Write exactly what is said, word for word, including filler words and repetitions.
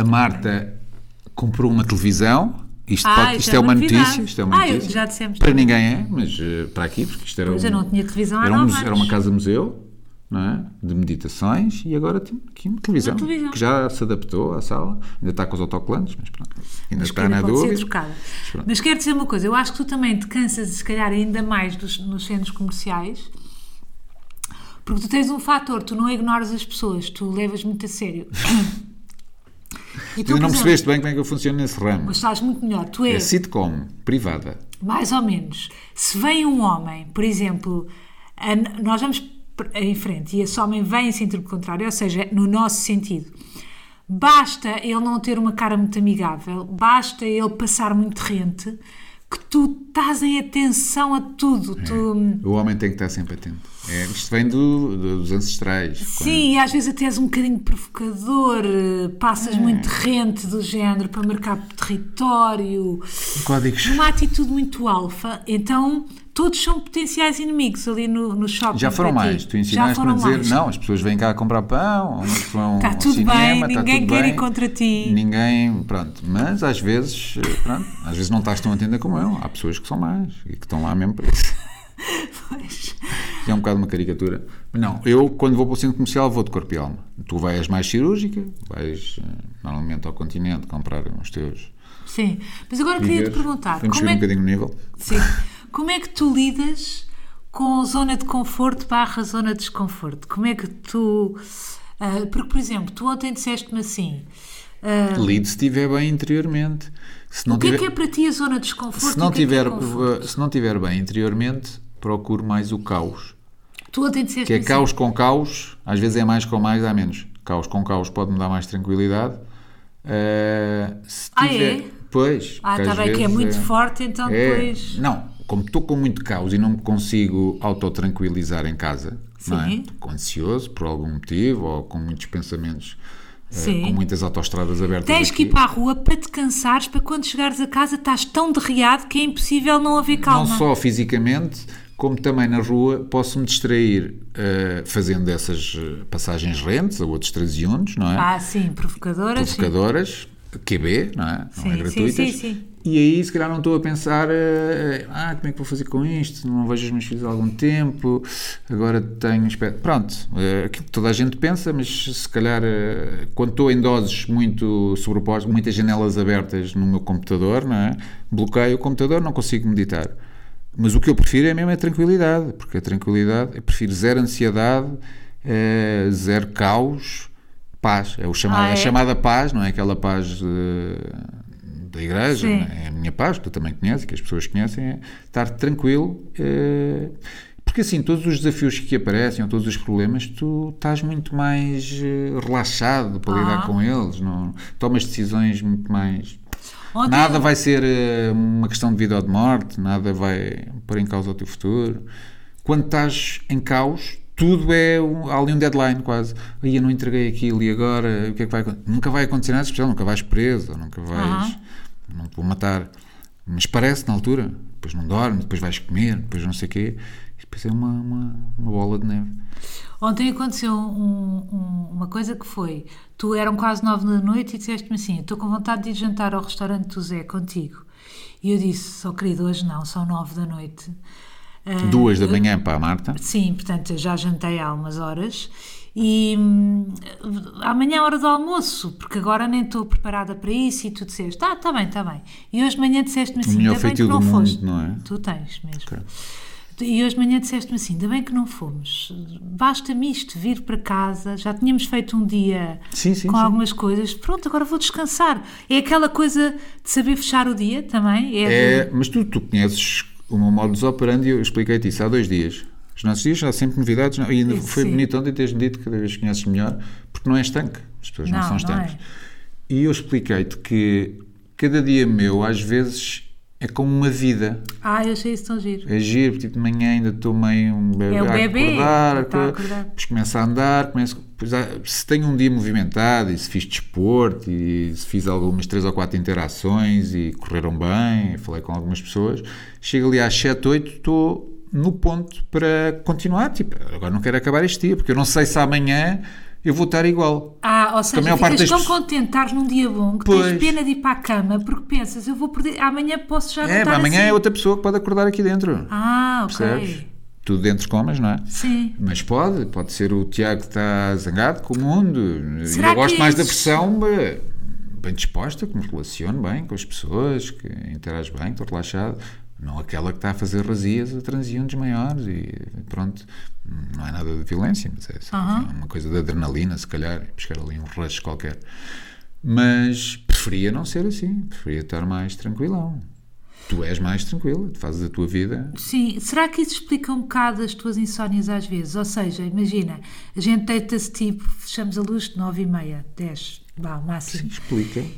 Marta comprou uma televisão. Isto, Ah, pode, isto isto é é uma uma notícia, novidade. isto é uma Ah, eu- notícia. já dissemos Para também. ninguém é, mas uh, para aqui, porque isto era Pois um, eu não tinha televisão há era, um, nove muse- era anos. uma casa-museu, não é? De meditações, e agora tem aqui uma televisão, Uma televisão. que já se adaptou à sala, ainda está com os autocolantes, mas pronto, ainda Mas que está ainda na pode dúvida. ser trocada. Mas pronto. Mas quero dizer uma coisa, eu acho que tu também te cansas, se calhar, ainda mais dos, nos centros comerciais, porque tu tens um fator, tu não ignoras as pessoas, tu levas muito a sério. E Tu não por exemplo, percebeste bem como é que eu funciono nesse ramo. mas estás muito melhor, tu É és, sitcom, privada. mais ou menos, se vem um homem, por exemplo, a- nós vamos em frente e esse homem vem em sentido contrário, ou seja, no nosso sentido, basta ele não ter uma cara muito amigável, basta ele passar muito rente, que tu estás em atenção a tudo. Tu, O homem tem que estar sempre atento. É, isto vem do, do- dos ancestrais. sim, e às vezes até és um bocadinho provocador, eh, passas muito rente do género para marcar território, Quando- Códigos. uma atitude muito alfa, então todos são potenciais inimigos ali no, no shopping. Já foram para ti. mais. Tu Já ensinaste-me foram a dizer, mais. não, as pessoas vêm cá comprar pão, umas vão Está ao tudo cinema, bem, está ninguém tudo quer bem. ir contra ti. Ninguém, pronto. Mas às vezes, eh, pronto, às vezes não estás tão atenta como eu. Há pessoas que são mais e que estão lá mesmo para isso. Pois. É um bocado uma caricatura. Não, eu quando vou para o centro comercial vou de corpo e alma. Tu vais mais cirúrgica, vais eh, normalmente ao continente comprar os teus Sim, mas agora queria te víveres. perguntar, Vamos como subir é, um bocadinho o nível. sim, como é que tu lidas com a zona de conforto barra zona de desconforto? Como é que tu... ah, porque, por exemplo, tu ontem disseste-me assim... ah, Lido se estiver bem interiormente. Se não o que tiver, é que é para ti a zona de desconforto? se não e o que é que é tiver, conforto? eh, se não tiver bem interiormente, procuro mais o caos. Tu ontem disseste Que é assim, caos com caos, às vezes é mais com mais, dá menos. Caos com caos pode-me dar mais tranquilidade. Eh, se Ah, tiver, é? Pois. Ah, porque está às bem, que é vezes muito forte, então é- depois... Não, como estou com muito caos e não me consigo autotranquilizar em casa, não é? Sim. Estou ansioso por algum motivo ou com muitos pensamentos, eh, Sim. com muitas autoestradas abertas Tens que aqui. ir para a rua para te cansares, para quando chegares a casa estás tão derreado que é impossível não haver calma. Não só fisicamente, como também na rua, posso-me distrair eh, fazendo essas eh, passagens rentes a outros transeuntes, não é? Ah, sim, provocadoras. sim. Provocadoras, Q B, não é? Não Sim, é sim, gratuitas. sim, sim. E aí, se calhar, não estou a pensar, eh, ah, como é que vou fazer com isto? Não vejo os meus filhos há algum tempo, agora tenho. espe- Pronto, eh, aquilo que toda a gente pensa, mas se calhar, eh, quando estou em doses muito sobrepostas, muitas janelas abertas no meu computador, não é? Bloqueio o computador, não consigo meditar. Mas o que eu prefiro é mesmo a tranquilidade, porque a tranquilidade, eu prefiro zero ansiedade, eh, zero caos, paz. É o chamado, Ah, é? a chamada paz, não é aquela paz eh, da igreja, Sim. não é? É a minha paz, que tu também conheces, que as pessoas conhecem, é estar tranquilo. eh, porque assim, todos os desafios que aparecem, ou todos os problemas, tu estás muito mais eh, relaxado para Ah. lidar com eles, não, tomas decisões muito mais... Ontem- Nada vai ser eh, uma questão de vida ou de morte, nada vai pôr em causa o teu futuro. Quando estás em caos, tudo é um, há ali um deadline quase. Aí eu não entreguei aquilo e agora o que é que vai acontecer? Nunca vai acontecer nada especial, nunca vais preso, ou nunca vais, Aham. não te vou matar. Mas parece na altura, depois não dormes, depois vais comer, depois não sei o quê. E depois é uma, uma, uma bola de neve. Ontem aconteceu um- um- uma coisa que foi, tu eram quase nove da noite e disseste-me assim, estou com vontade de ir jantar ao restaurante do Zé contigo. E eu disse, só querido, hoje não, são nove da noite. Ah, Duas da manhã para a Marta. Sim, portanto, eu já jantei há umas horas e hum, amanhã é hora do almoço, porque agora nem estou preparada para isso e tu disseste, ah, está bem, está bem. E hoje de manhã disseste-me assim, melhor ainda bem que feitio não do mundo, foste. não é? Tu tens mesmo. Ok. E hoje de manhã disseste-me assim, ainda bem que não fomos, basta-me isto, vir para casa, já tínhamos feito um dia Sim, sim, com sim. algumas coisas, pronto, agora vou descansar. É aquela coisa de saber fechar o dia também? É, de- É, mas tu, tu conheces o meu modus operandi, eu expliquei-te isso há dois dias. Os nossos dias há sempre novidades, não? E ainda foi Sim. bonito ontem teres-me dito que cada vez conheces melhor, porque não é estanque, as pessoas não, Não, são não estanques. é. E eu expliquei-te que cada dia meu, às vezes, é como uma vida. Ah, eu achei isso tão giro. É giro, porque tipo, de manhã ainda estou meio um bebê, É o a bebê, acordar, está a co- acordar. depois começa a andar, começo, depois há- se tenho um dia movimentado e se fiz desporto e se fiz algumas três ou quatro interações e correram bem, falei com algumas pessoas, chego ali às sete, oito, estou no ponto para continuar, tipo, agora não quero acabar este dia, porque eu não sei se amanhã eu vou estar igual. Ah, ou seja, a maior parte ficas tão das contente de estares num dia bom que Pois. tens pena de ir para a cama porque pensas, eu vou perder, amanhã posso já não É, estar amanhã assim. é outra pessoa que pode acordar aqui dentro. Ah, ok. Percebes? Tudo dentro comas, não é? Sim. Mas pode, pode ser o Tiago que está zangado com o mundo. Será E eu gosto que mais da esses- versão bem, bem disposta, que me relaciono bem com as pessoas, que interage bem, que estou relaxado. Não aquela que está a fazer razias a transeuntes maiores e pronto. Não é nada de violência, mas é só Aham. uma coisa de adrenalina, se calhar, buscar ali um rush qualquer. Mas preferia não ser assim, preferia estar mais tranquilão. Tu és mais tranquila, tu fazes a tua vida. Sim, será que isso explica um bocado as tuas insónias às vezes? Ou seja, imagina, a gente deita-se tipo, fechamos a luz de nove e meia, dez, vá, o máximo. Explica.